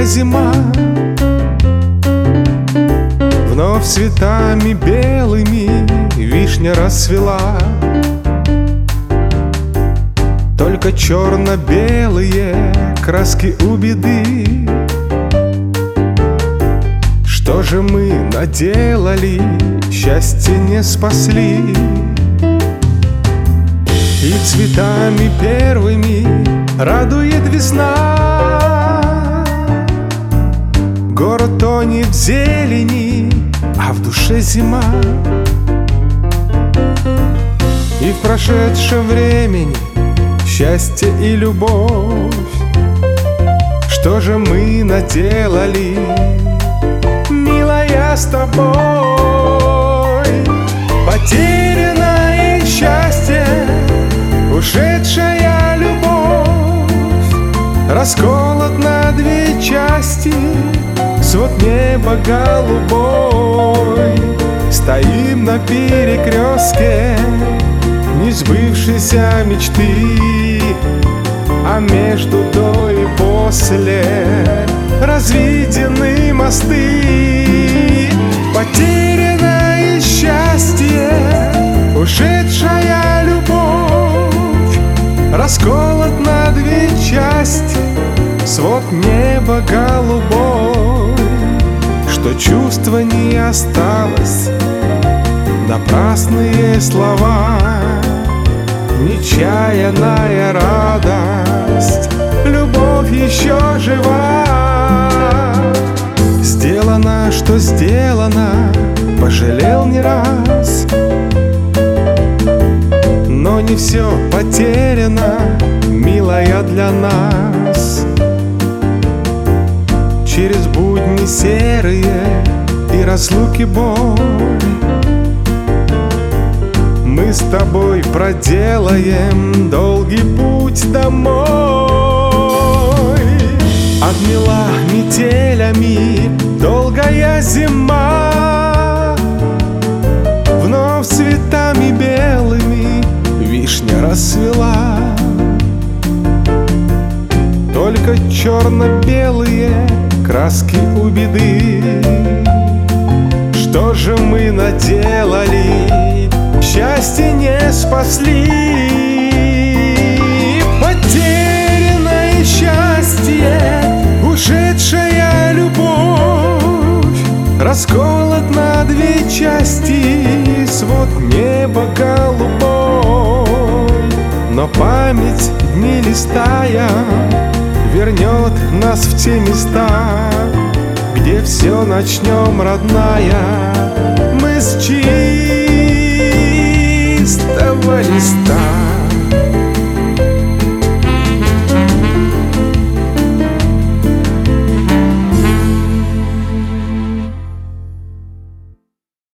долгая зима вновь цветами белыми вишня расцвела. Только черно-белые краски у беды. Что же мы наделали, счастье не спасли. И цветами первыми радует весна. Город тонет в зелени, а в душе зима. И в прошедшем времени счастье и любовь. Что же мы наделали, милая, с тобой? Потерянное счастье, ушедшая любовь, расколот на две части свод неба голубой. Стоим на перекрестке несбывшейся мечты, а между до и после разведены мосты. Потерянное счастье, ушедшая любовь, расколот на две части свод неба голубой. Что чувства не осталось, напрасные слова, нечаянная радость, любовь еще жива. Сделано, что сделано, пожалел не раз, но не все потеряно, милая, для нас. Через будни серые и разлуки боль мы с тобой проделаем долгий путь домой. Отмела метелями долгая зима, вновь цветами белыми вишня расцвела. Только черно-белые краски у беды. Что же мы наделали, счастье не спасли. Потерянное счастье, ушедшая любовь, расколот на две части свод неба голубой. Но память, дни листая, вернет нас в те места, где все начнем, родная.